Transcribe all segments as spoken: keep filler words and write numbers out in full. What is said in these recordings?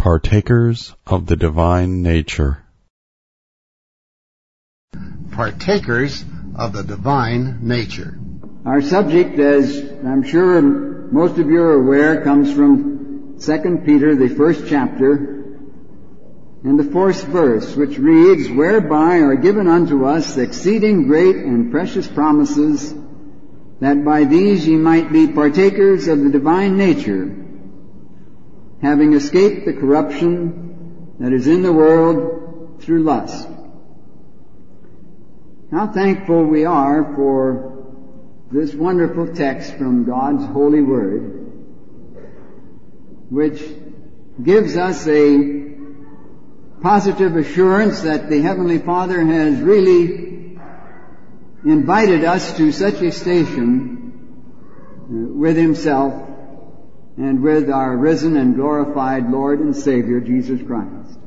Partakers of the divine nature. Partakers of the divine nature. Our subject, as I'm sure most of you are aware, comes from Second Peter, the first chapter, and the fourth verse, which reads, "Whereby are given unto us exceeding great and precious promises, that by these ye might be partakers of the divine nature, having escaped the corruption that is in the world through lust." How thankful we are for this wonderful text from God's holy word, which gives us a positive assurance that the Heavenly Father has really invited us to such a station with Himself and with our risen and glorified Lord and Savior, Jesus Christ.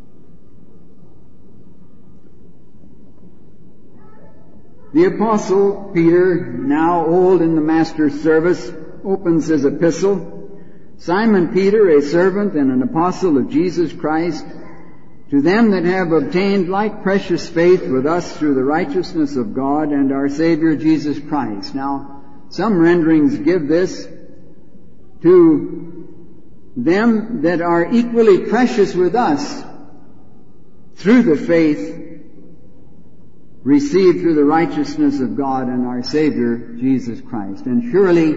The Apostle Peter, now old in the Master's service, opens his epistle, "Simon Peter, a servant and an apostle of Jesus Christ, to them that have obtained like precious faith with us through the righteousness of God and our Savior Jesus Christ." Now, some renderings give this to them that are equally precious with us through the faith received through the righteousness of God and our Savior Jesus Christ. And surely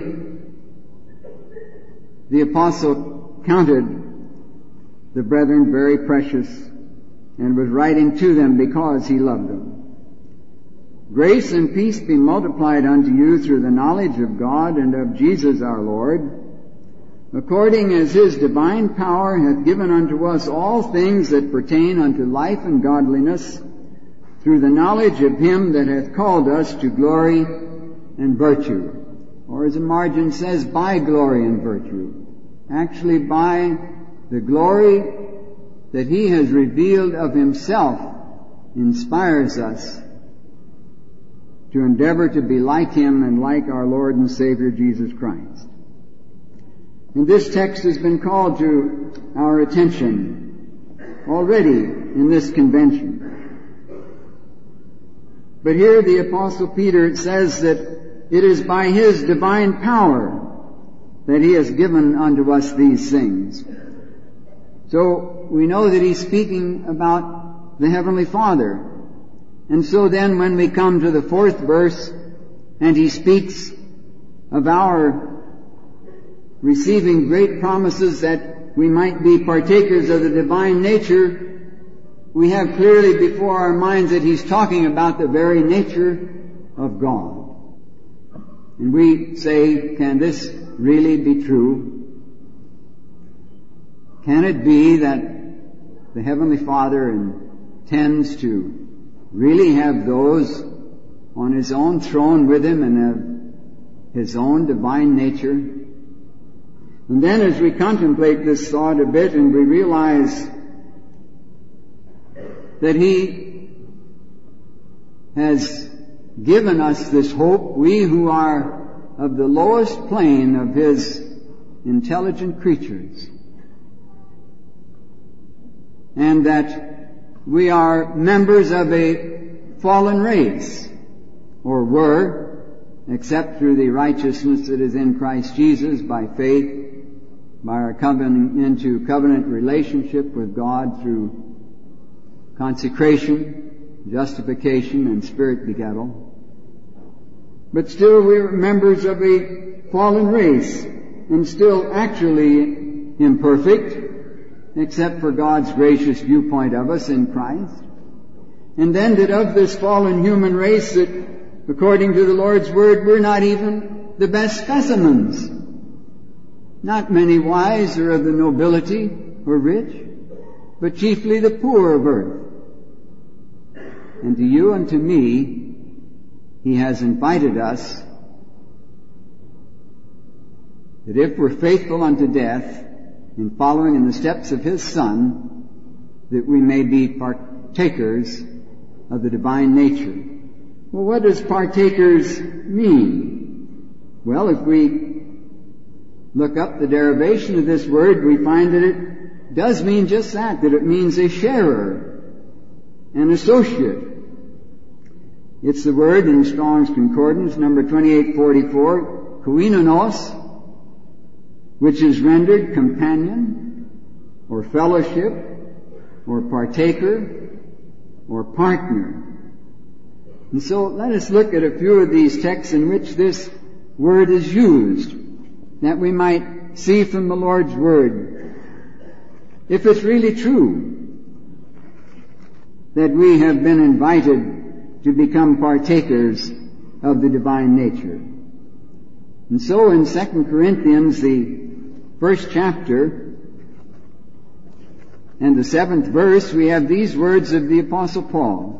the apostle counted the brethren very precious and was writing to them because he loved them. "Grace and peace be multiplied unto you through the knowledge of God and of Jesus our Lord, according as His divine power hath given unto us all things that pertain unto life and godliness, through the knowledge of Him that hath called us to glory and virtue." Or as the margin says, by glory and virtue. Actually by the glory that He has revealed of Himself inspires us to endeavor to be like Him and like our Lord and Savior Jesus Christ. And this text has been called to our attention already in this convention. But here the Apostle Peter says that it is by His divine power that He has given unto us these things. So we know that He's speaking about the Heavenly Father. And so then when we come to the fourth verse and He speaks of our receiving great promises that we might be partakers of the divine nature, we have clearly before our minds that He's talking about the very nature of God. And we say, can this really be true? Can it be that the Heavenly Father intends to really have those on His own throne with Him and have His own divine nature? And then as we contemplate this thought a bit and we realize that He has given us this hope, we who are of the lowest plane of His intelligent creatures, and that we are members of a fallen race, or were, except through the righteousness that is in Christ Jesus by faith, by our coming into covenant relationship with God through consecration, justification, and spirit begettal. But still we are members of a fallen race, and still actually imperfect, except for God's gracious viewpoint of us in Christ. And then that of this fallen human race that, according to the Lord's word, we're not even the best specimens. Not many wise or of the nobility or rich, but chiefly the poor of earth. And to you and to me, He has invited us that if we're faithful unto death in following in the steps of His Son, that we may be partakers of the divine nature. Well, what does partakers mean? Well, if we look up the derivation of this word, we find that it does mean just that, that it means a sharer, an associate. It's the word in Strong's Concordance, number twenty-eight forty-four, koinonos, which is rendered companion, or fellowship, or partaker, or partner. And so let us look at a few of these texts in which this word is used, that we might see from the Lord's Word if it's really true that we have been invited to become partakers of the divine nature. And so in Second Corinthians, the first chapter and the seventh verse, we have these words of the Apostle Paul.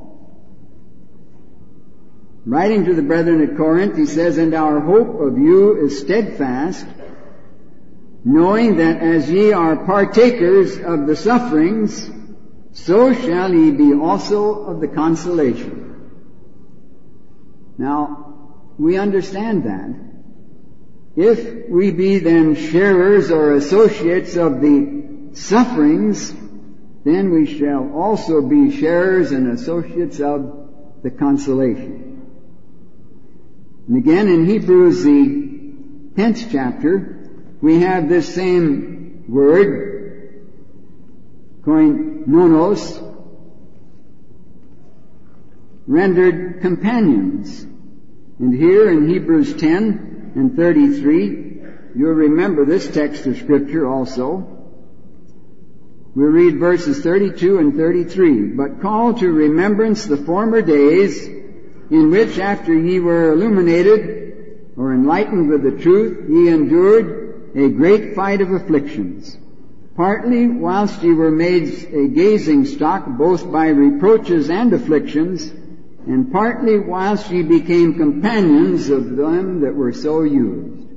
Writing to the brethren at Corinth, he says, "And our hope of you is steadfast, knowing that as ye are partakers of the sufferings, so shall ye be also of the consolation." Now, we understand that. If we be then sharers or associates of the sufferings, then we shall also be sharers and associates of the consolation. And again in Hebrews, the tenth chapter, we have this same word, koinonos, rendered companions. And here in Hebrews ten and thirty-three, you'll remember this text of Scripture also. We'll read verses thirty-two and thirty-three. "But call to remembrance the former days, in which after ye were illuminated, or enlightened with the truth, ye endured a great fight of afflictions, partly whilst ye were made a gazing stock both by reproaches and afflictions, and partly whilst ye became companions of them that were so used."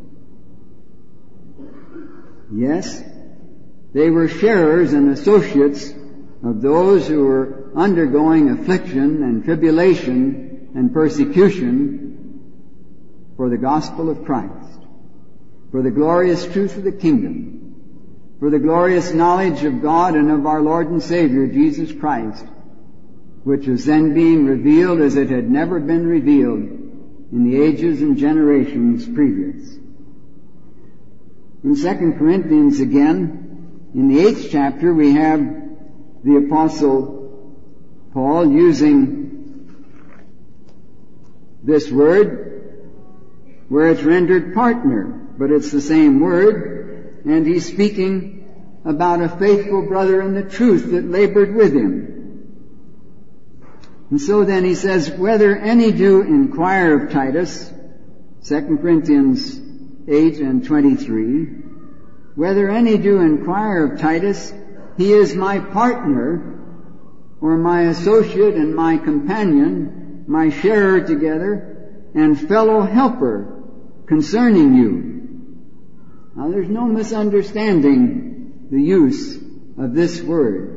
Yes, they were sharers and associates of those who were undergoing affliction and tribulation and persecution for the gospel of Christ, for the glorious truth of the kingdom, for the glorious knowledge of God and of our Lord and Savior, Jesus Christ, which was then being revealed as it had never been revealed in the ages and generations previous. In Second Corinthians again, in the eighth chapter, we have the Apostle Paul using this word where it's rendered partner, but it's the same word, and he's speaking about a faithful brother in the truth that labored with him. And so then he says, "Whether any do inquire of Titus," Second Corinthians eight and twenty-three, "whether any do inquire of Titus, he is my partner, or my associate and my companion, my sharer together, and fellow helper concerning you." Now there's no misunderstanding the use of this word.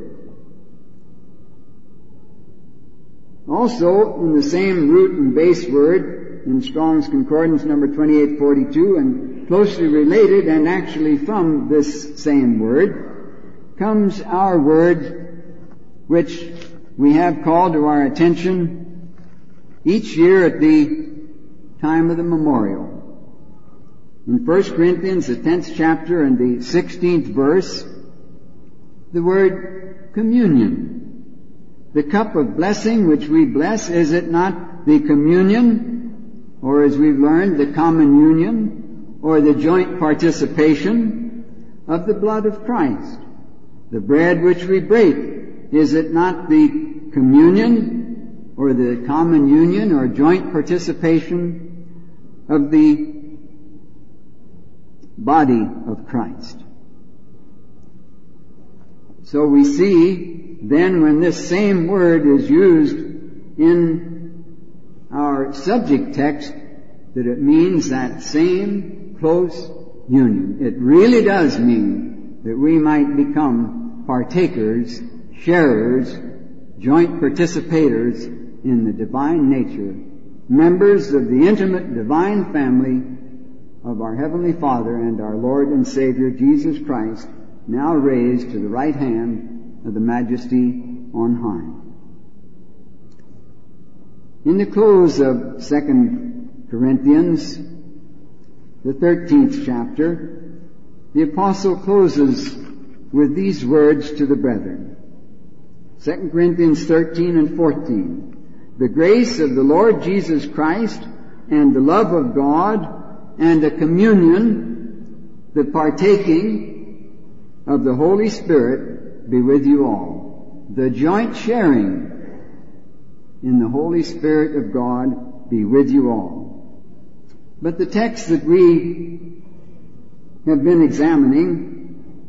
Also, in the same root and base word, in Strong's Concordance number twenty-eight forty-two, and closely related and actually from this same word, comes our word which we have called to our attention each year at the time of the memorial. In First Corinthians, the tenth chapter and the sixteenth verse, the word communion. The cup of blessing which we bless, is it not the communion, or as we've learned, the common union, or the joint participation of the blood of Christ? The bread which we break, is it not the communion, or the common union or joint participation of the body of Christ? So we see then when this same word is used in our subject text that it means that same close union. It really does mean that we might become partakers, sharers, joint participators in the divine nature, members of the intimate divine family of our Heavenly Father and our Lord and Savior Jesus Christ, now raised to the right hand of the Majesty on high. In the close of Second Corinthians, the thirteenth chapter, the apostle closes with these words to the brethren. Second Corinthians thirteen and fourteen. The grace of the Lord Jesus Christ and the love of God and the communion, the partaking of the Holy Spirit be with you all. The joint sharing in the Holy Spirit of God be with you all. But the texts that we have been examining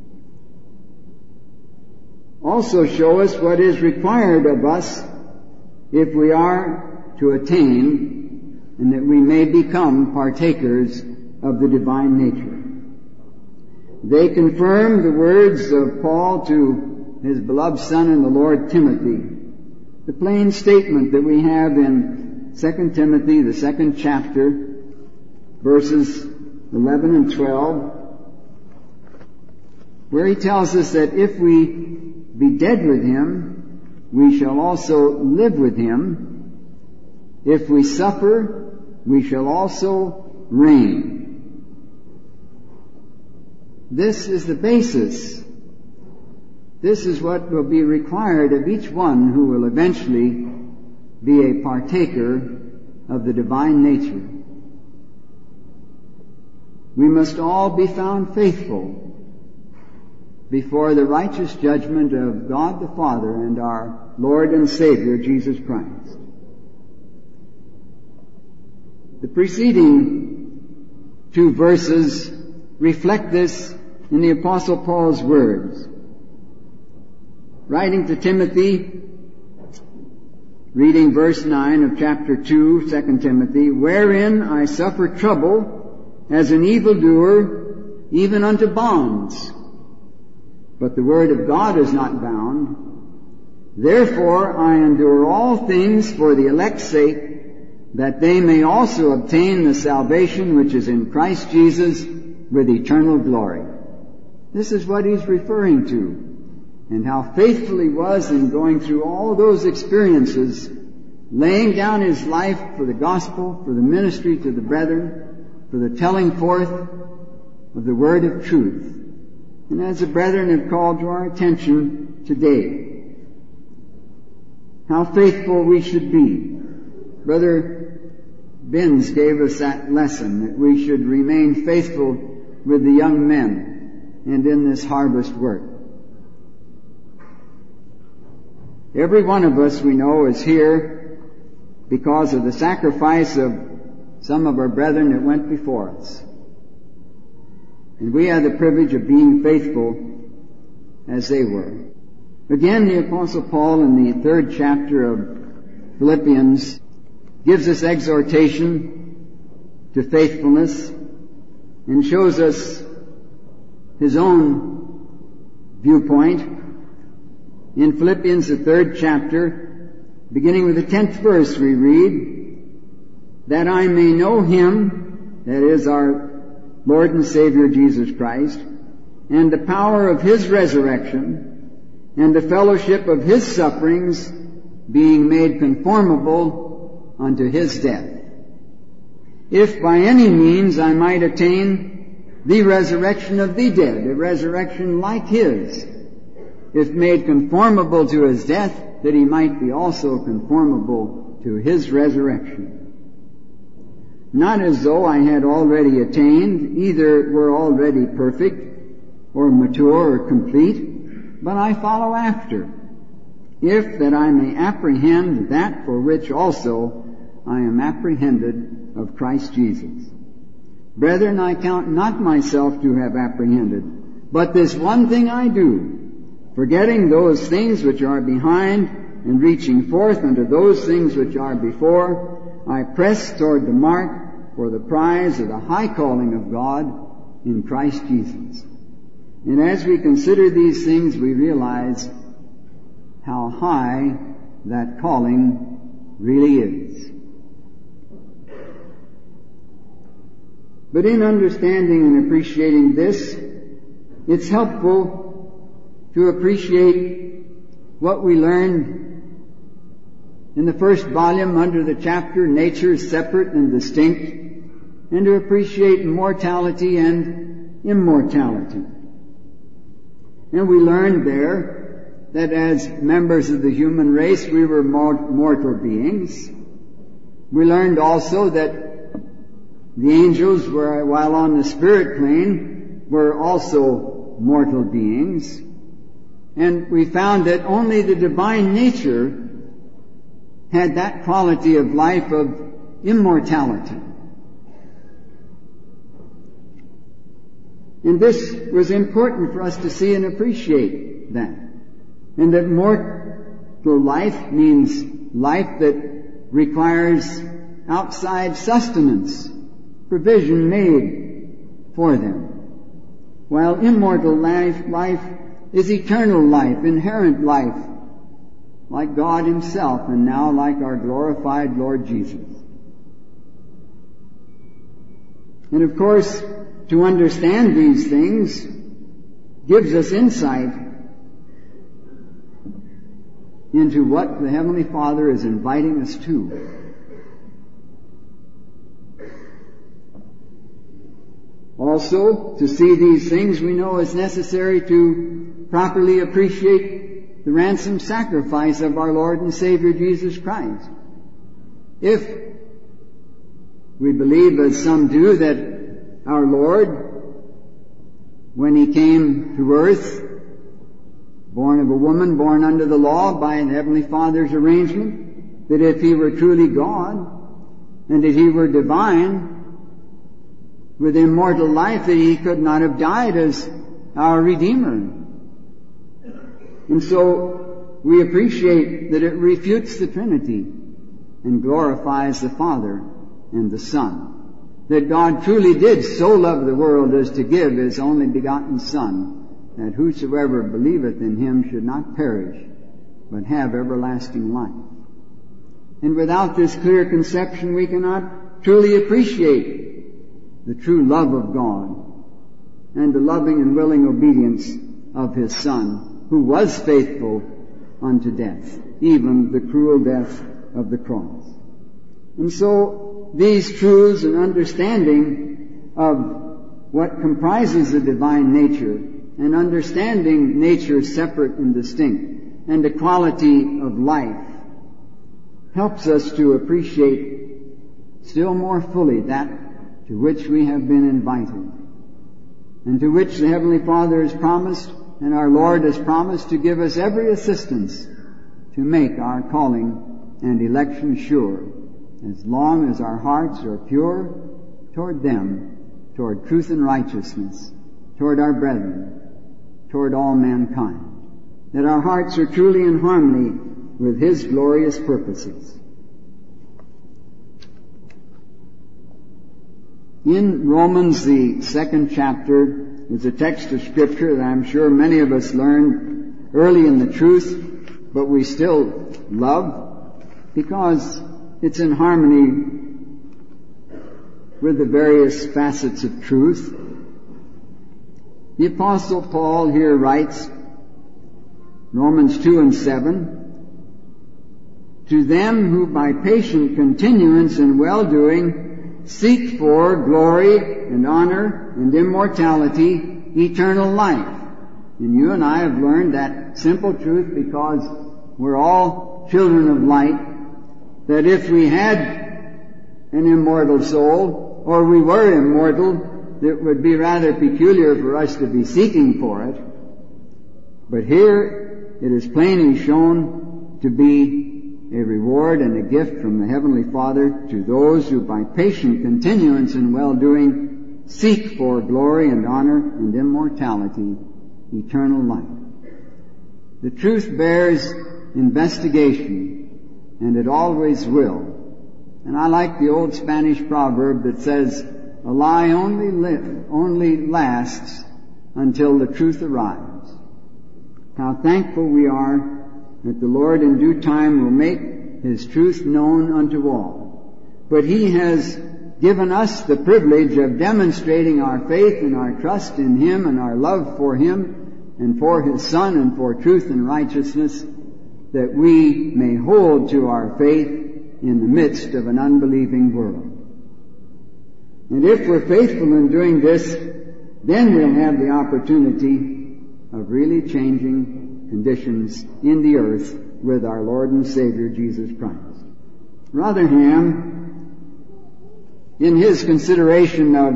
also show us what is required of us if we are to attain and that we may become partakers of the divine nature. They confirm the words of Paul to his beloved son in the Lord, Timothy. The plain statement that we have in Second Timothy, the second chapter, verses eleven and twelve, where he tells us that if we be dead with him, we shall also live with him. If we suffer, we shall also reign. This is the basis. This is what will be required of each one who will eventually be a partaker of the divine nature. We must all be found faithful before the righteous judgment of God the Father and our Lord and Savior, Jesus Christ. The preceding two verses reflect this in the Apostle Paul's words. Writing to Timothy, reading verse nine of chapter two, Second Timothy, wherein I suffer trouble as an evildoer, even unto bonds. But the word of God is not bound. Therefore I endure all things for the elect's sake, that they may also obtain the salvation which is in Christ Jesus with eternal glory. This is what he's referring to, and how faithful he was in going through all those experiences, laying down his life for the gospel, for the ministry to the brethren, for the telling forth of the word of truth. And as the brethren have called to our attention today, how faithful we should be. Brother Binns gave us that lesson, that we should remain faithful with the young men and in this harvest work. Every one of us, we know, is here because of the sacrifice of some of our brethren that went before us. And we have the privilege of being faithful as they were. Again, the Apostle Paul in the third chapter of Philippians gives us exhortation to faithfulness and shows us his own viewpoint. In Philippians, the third chapter, beginning with the tenth verse, we read, that I may know him, that is our Lord and Savior Jesus Christ, and the power of his resurrection, and the fellowship of his sufferings, being made conformable unto his death. If by any means I might attain the resurrection of the dead, a resurrection like his, if made conformable to his death, that he might be also conformable to his resurrection. Not as though I had already attained, either were already perfect, or mature, or complete, but I follow after, if that I may apprehend that for which also I am apprehended of Christ Jesus. Brethren, I count not myself to have apprehended, but this one thing I do, forgetting those things which are behind, and reaching forth unto those things which are before, I press toward the mark for the prize of the high calling of God in Christ Jesus. And as we consider these things, we realize how high that calling really is. But in understanding and appreciating this, it's helpful to appreciate what we learned in the first volume under the chapter, Nature Separate and Distinct, and to appreciate mortality and immortality. And we learned there that as members of the human race, we were mortal beings. We learned also that the angels were, while on the spirit plane, were also mortal beings. And we found that only the divine nature had that quality of life of immortality. And this was important for us to see and appreciate that. And that mortal life means life that requires outside sustenance, provision made for them. While immortal life, life is eternal life, inherent life, like God Himself, and now like our glorified Lord Jesus. And of course, to understand these things gives us insight into what the Heavenly Father is inviting us to. Also, to see these things, we know it's necessary to properly appreciate the ransom sacrifice of our Lord and Savior Jesus Christ. If we believe, as some do, that our Lord, when He came to earth, born of a woman, born under the law by the Heavenly Father's arrangement, that if He were truly God, and that He were divine, with immortal life, that He could not have died as our Redeemer. And so we appreciate that it refutes the Trinity and glorifies the Father and the Son. That God truly did so love the world as to give His only begotten Son, that whosoever believeth in Him should not perish, but have everlasting life. And without this clear conception, we cannot truly appreciate the true love of God and the loving and willing obedience of His Son, who was faithful unto death, even the cruel death of the cross. And so these truths and understanding of what comprises the divine nature, and understanding nature separate and distinct, and the quality of life, helps us to appreciate still more fully that to which we have been invited, and to which the Heavenly Father has promised, and our Lord has promised to give us every assistance to make our calling and election sure, as long as our hearts are pure toward them, toward truth and righteousness, toward our brethren, toward all mankind, that our hearts are truly in harmony with His glorious purposes. In Romans, the second chapter, is a text of Scripture that I'm sure many of us learned early in the truth, but we still love because it's in harmony with the various facets of truth. The Apostle Paul here writes, Romans two and seven, "To them who by patient continuance in well-doing seek for glory and honor and immortality, eternal life." And you and I have learned that simple truth because we're all children of light, that if we had an immortal soul, or we were immortal, it would be rather peculiar for us to be seeking for it. But here it is plainly shown to be a reward and a gift from the Heavenly Father to those who by patient continuance in well-doing seek for glory and honor and immortality, eternal life. The truth bears investigation, and it always will. And I like the old Spanish proverb that says, "A lie only li- only lasts until the truth arrives." How thankful we are that the Lord in due time will make His truth known unto all. But He has given us the privilege of demonstrating our faith and our trust in Him and our love for Him and for His Son and for truth and righteousness, that we may hold to our faith in the midst of an unbelieving world. And if we're faithful in doing this, then we'll have the opportunity of really changing conditions in the earth with our Lord and Savior Jesus Christ. Rotherham, in his consideration of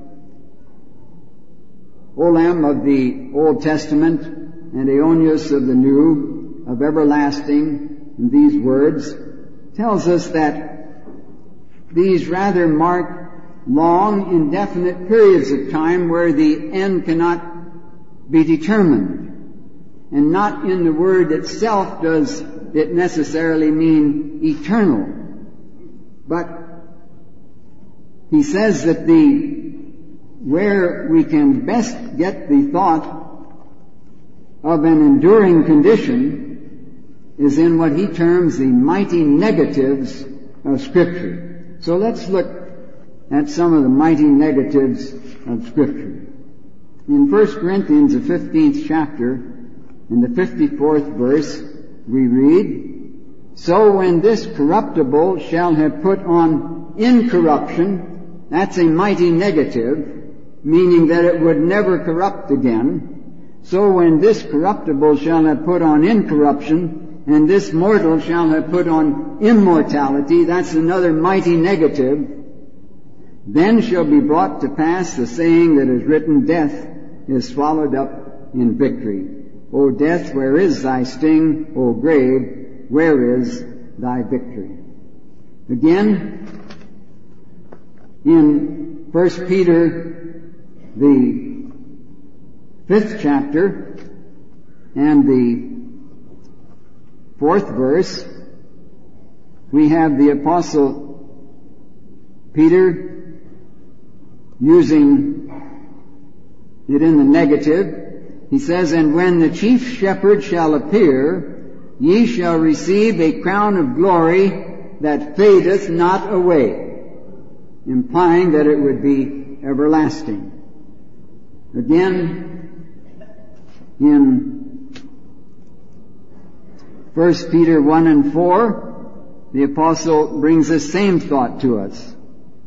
Olam of the Old Testament and Aeonius of the New, of everlasting, in these words, tells us that these rather mark long, indefinite periods of time where the end cannot be determined. And not in the word itself does it necessarily mean eternal. But he says that the where we can best get the thought of an enduring condition is in what he terms the mighty negatives of Scripture. So let's look at some of the mighty negatives of Scripture. In First Corinthians, the fifteenth chapter, in the fifty-fourth verse, we read, "So when this corruptible shall have put on incorruption," that's a mighty negative, meaning that it would never corrupt again. "So when this corruptible shall have put on incorruption, and this mortal shall have put on immortality," that's another mighty negative, "then shall be brought to pass the saying that is written, Death is swallowed up in victory. O death, where is thy sting? O grave, where is thy victory?" Again, in First Peter, the fifth chapter, and the fourth verse, we have the Apostle Peter using it in the negative. He says, "And when the chief shepherd shall appear, ye shall receive a crown of glory that fadeth not away," implying that it would be everlasting. Again, in First Peter one and four, the Apostle brings the same thought to us.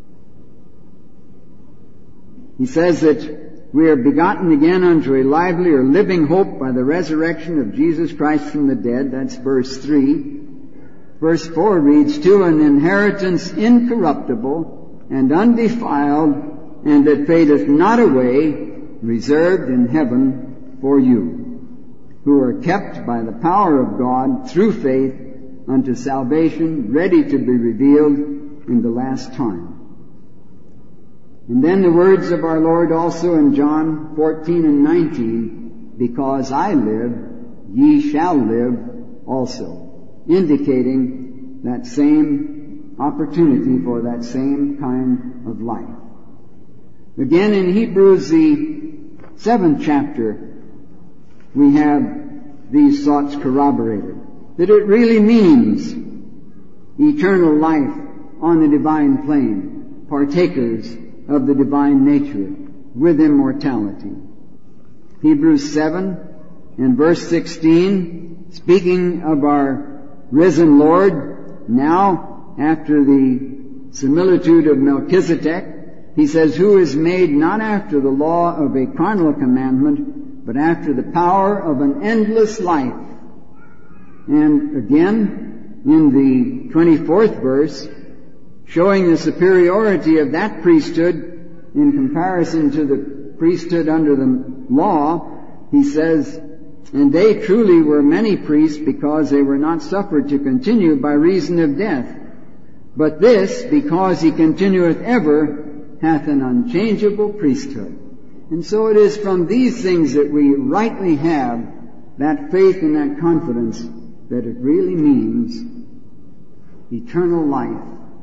He says that we are begotten again unto a lively or living hope by the resurrection of Jesus Christ from the dead. That's verse three. Verse four reads, "To an inheritance incorruptible and undefiled, and that fadeth not away, reserved in heaven for you, who are kept by the power of God through faith unto salvation, ready to be revealed in the last time." And then the words of our Lord also in John fourteen and nineteen, "Because I live, ye shall live also," indicating that same opportunity for that same kind of life. Again, in Hebrews, the seventh chapter, we have these thoughts corroborated, that it really means eternal life on the divine plane, partakers of the divine nature with immortality. Hebrews seven and verse sixteen, speaking of our risen Lord, now after the similitude of Melchizedek, he says, "Who is made not after the law of a carnal commandment, but after the power of an endless life." And again, in the twenty-fourth verse, showing the superiority of that priesthood in comparison to the priesthood under the law, he says, "And they truly were many priests, because they were not suffered to continue by reason of death. But this, because he continueth ever, hath an unchangeable priesthood." And so it is from these things that we rightly have that faith and that confidence that it really means eternal life,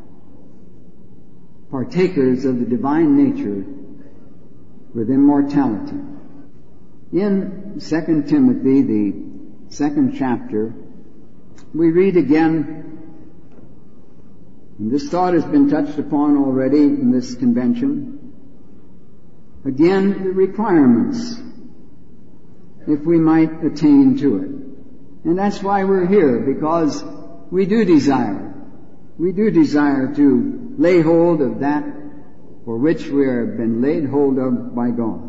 partakers of the divine nature with immortality. In Second Timothy, the second chapter, we read again, and this thought has been touched upon already in this convention, again the requirements if we might attain to it. And that's why we're here, because we do desire. We do desire to lay hold of that for which we have been laid hold of by God.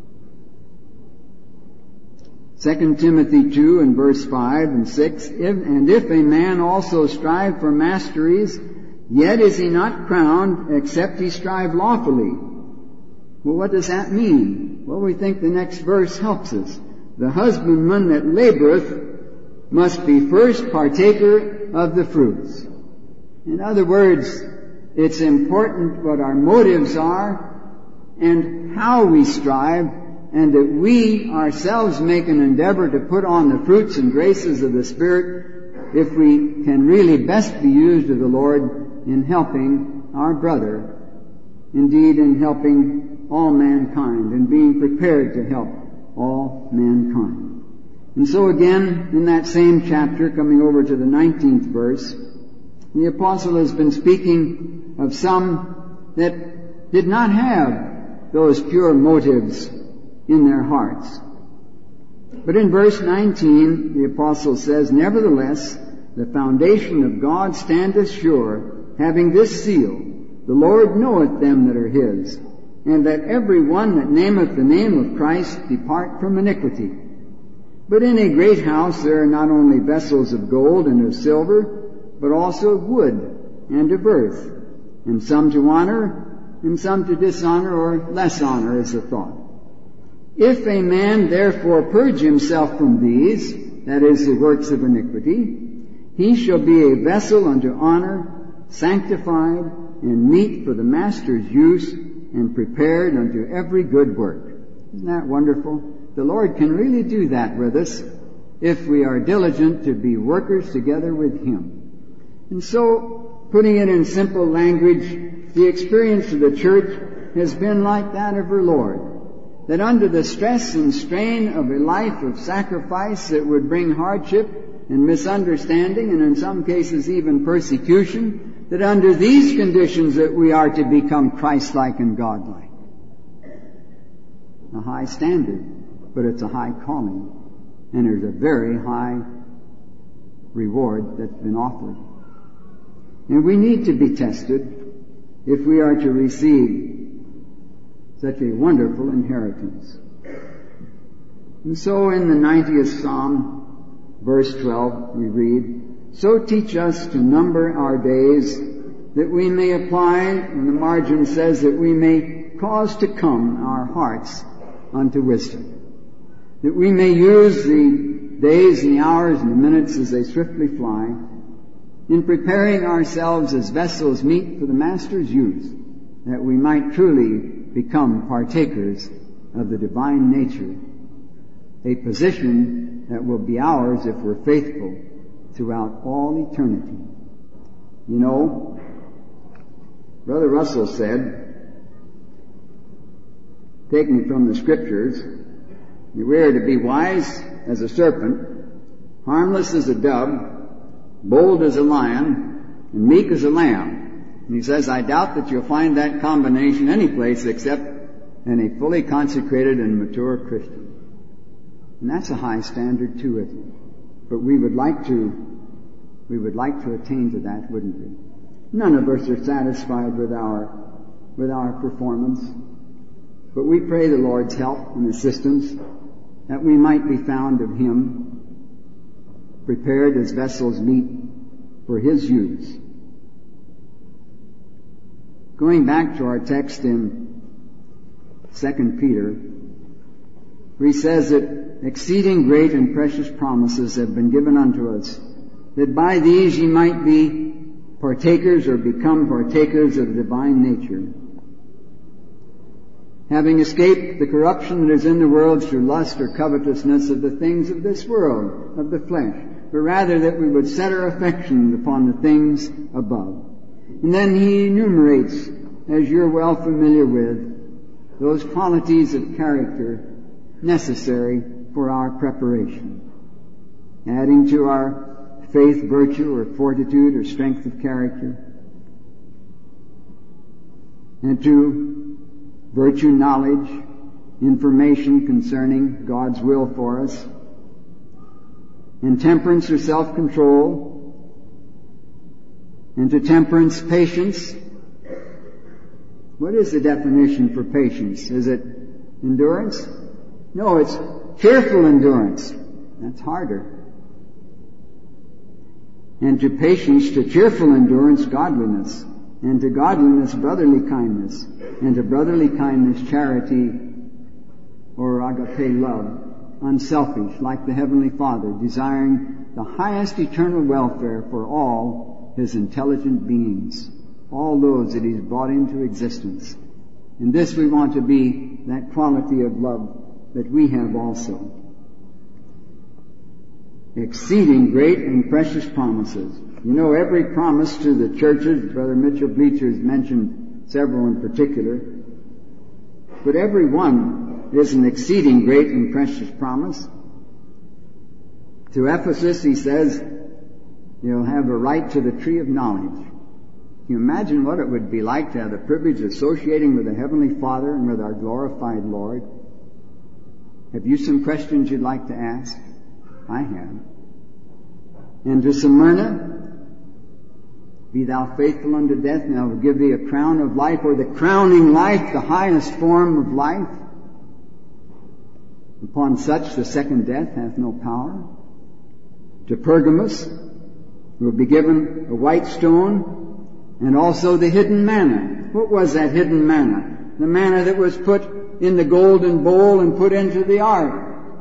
Second Timothy two and verse five and six, if, and if a man also strive for masteries, yet is he not crowned, except he strive lawfully. Well, what does that mean? Well, we think the next verse helps us. The husbandman that laboreth must be first partaker of the fruits. In other words, it's important what our motives are and how we strive, and that we ourselves make an endeavor to put on the fruits and graces of the Spirit if we can really best be used of the Lord in helping our brother, indeed in helping all mankind, and being prepared to help all mankind. And so again, in that same chapter, coming over to the nineteenth verse, the apostle has been speaking of some that did not have those pure motives in their hearts. But in verse nineteen, the apostle says, nevertheless, the foundation of God standeth sure, having this seal, the Lord knoweth them that are his, and that every one that nameth the name of Christ depart from iniquity. But in a great house there are not only vessels of gold and of silver, but also of wood and of earth, and some to honor, and some to dishonor, or less honor, is the thought. If a man therefore purge himself from these, that is, the works of iniquity, he shall be a vessel unto honor, sanctified, and meet for the master's use, and prepared unto every good work. Isn't that wonderful? The Lord can really do that with us if we are diligent to be workers together with Him. And so, putting it in simple language, the experience of the church has been like that of her Lord. That under the stress and strain of a life of sacrifice that would bring hardship and misunderstanding, and in some cases even persecution, that under these conditions that we are to become Christ-like and God-like. A high standard, but it's a high calling, and there's a very high reward that's been offered. And we need to be tested if we are to receive such a wonderful inheritance. And so in the ninetieth Psalm, verse twelve, we read, so teach us to number our days, that we may apply, and the margin says that we may cause to come our hearts unto wisdom. That we may use the days and the hours and the minutes as they swiftly fly in preparing ourselves as vessels meet for the Master's use, that we might truly become partakers of the divine nature, a position that will be ours if we're faithful throughout all eternity. You know, Brother Russell said, taking from the Scriptures, we are to be wise as a serpent, harmless as a dove, bold as a lion, and meek as a lamb. And he says, I doubt that you'll find that combination any place except in a fully consecrated and mature Christian. And that's a high standard too, isn't it? But we would like to, we would like to attain to that, wouldn't we? None of us are satisfied with our, with our performance. But we pray the Lord's help and assistance that we might be found of Him, prepared as vessels meet for His use. Going back to our text in Second Peter, where he says that exceeding great and precious promises have been given unto us, that by these ye might be partakers or become partakers of the divine nature, having escaped the corruption that is in the world through lust or covetousness of the things of this world, of the flesh, but rather that we would set our affection upon the things above. And then he enumerates, as you're well familiar with, those qualities of character necessary for our preparation, adding to our faith, virtue, or fortitude, or strength of character, and to virtue, knowledge, information concerning God's will for us. And temperance or self-control. And to temperance, patience. What is the definition for patience? Is it endurance? No, it's cheerful endurance. That's harder. And to patience, to cheerful endurance, godliness. And to godliness, brotherly kindness. And to brotherly kindness, charity, or agape love. Unselfish, like the Heavenly Father, desiring the highest eternal welfare for all His intelligent beings, all those that He's brought into existence. In this we want to be that quality of love that we have also. Exceeding great and precious promises. You know, every promise to the churches, Brother Mitchell Bleacher has mentioned several in particular, but every one is an exceeding great and precious promise. To Ephesus, he says, you'll have a right to the tree of knowledge. Can you imagine what it would be like to have the privilege of associating with the Heavenly Father and with our glorified Lord? Have you some questions you'd like to ask? I have. And to Smyrna, be thou faithful unto death, and I will give thee a crown of life, or the crowning life, the highest form of life. Upon such the second death hath no power. To Pergamos, will be given a white stone, and also the hidden manna. What was that hidden manna? The manna that was put in the golden bowl and put into the ark.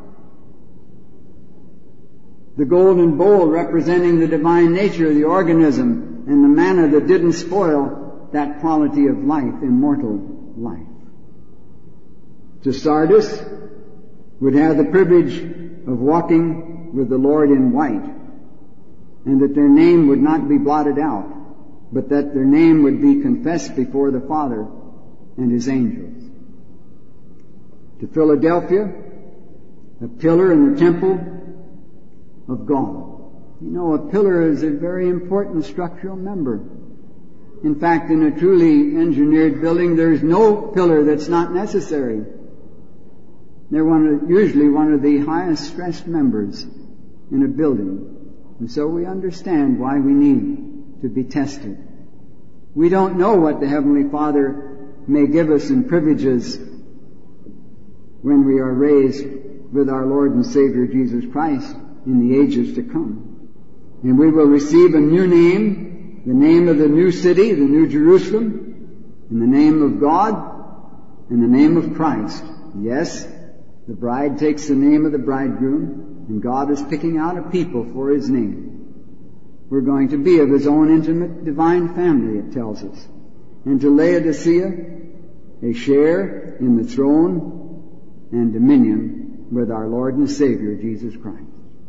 The golden bowl representing the divine nature of the organism, and the manna that didn't spoil that quality of life, immortal life. To Sardis, would have the privilege of walking with the Lord in white, and that their name would not be blotted out, but that their name would be confessed before the Father and His angels. To Philadelphia, a pillar in the temple of God. You know, a pillar is a very important structural member. In fact, in a truly engineered building, there is no pillar that's not necessary. They're one of, usually one of the highest stressed members in a building. And so we understand why we need to be tested. We don't know what the Heavenly Father may give us in privileges when we are raised with our Lord and Savior Jesus Christ in the ages to come. And we will receive a new name, the name of the new city, the new Jerusalem, in the name of God, in the name of Christ. Yes, the bride takes the name of the bridegroom, and God is picking out a people for His name. We're going to be of His own intimate divine family, it tells us. And to Laodicea, a share in the throne and dominion with our Lord and Savior, Jesus Christ.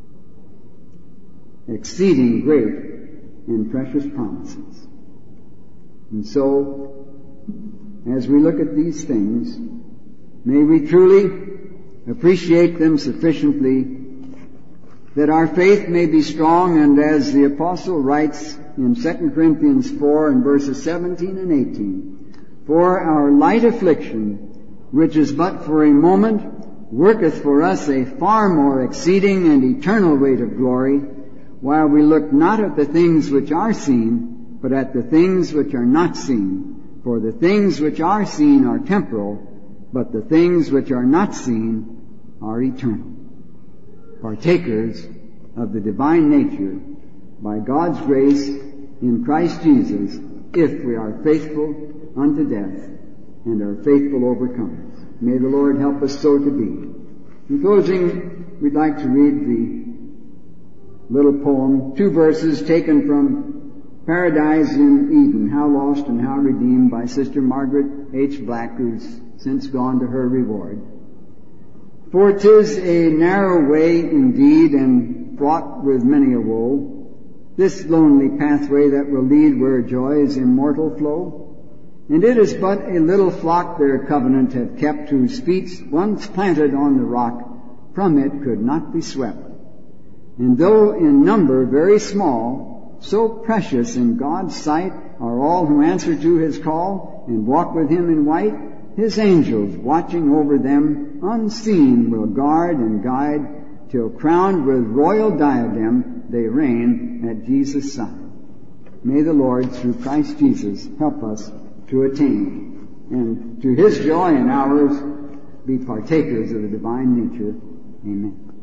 Exceeding great and precious promises. And so, as we look at these things, may we truly appreciate them sufficiently that our faith may be strong, and as the Apostle writes in Second Corinthians four and verses seventeen and eighteen, for our light affliction, which is but for a moment, worketh for us a far more exceeding and eternal weight of glory, while we look not at the things which are seen, but at the things which are not seen. For the things which are seen are temporal, but the things which are not seen are eternal. Partakers of the divine nature by God's grace in Christ Jesus, if we are faithful unto death and are faithful overcomers. May the Lord help us so to be. In closing, we'd like to read the little poem, two verses taken from Paradise in Eden, How Lost and How Redeemed, by Sister Margaret H. Black, who's since gone to her reward. For 'tis a narrow way indeed, and fraught with many a woe, this lonely pathway that will lead where joy's immortal flow. And it is but a little flock their covenant have kept, whose feet, once planted on the rock, from it could not be swept. And though in number very small, so precious in God's sight are all who answer to His call and walk with Him in white, His angels watching over them unseen will guard and guide till crowned with royal diadem they reign at Jesus' side. May the Lord, through Christ Jesus, help us to attain and to His joy and ours be partakers of the divine nature. Amen.